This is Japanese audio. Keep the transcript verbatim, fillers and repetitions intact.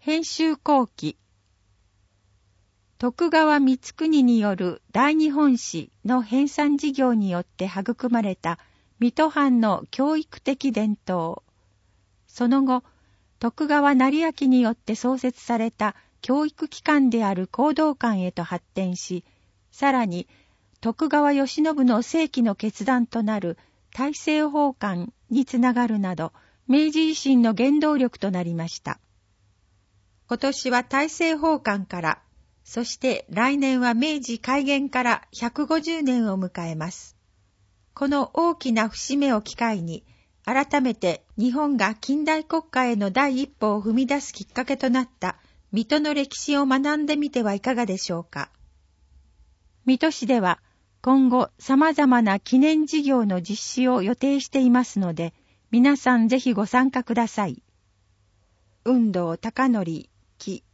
編集後期。徳川光圀による大日本史の編纂事業によって育まれた水戸藩の教育的伝統。その後、徳川斉昭によって創設された教育機関である講道館へと発展し、さらに徳川慶喜の世紀の決断となる大政奉還につながるなど、明治維新の原動力となりました。今年は大政奉還から、そして来年は明治開元からひゃくごじゅうねんを迎えます。この大きな節目を機会に、改めて日本が近代国家への第一歩を踏み出すきっかけとなった水戸の歴史を学んでみてはいかがでしょうか。水戸市では今後様々な記念事業の実施を予定していますので、皆さんぜひご参加ください。運動貴則、木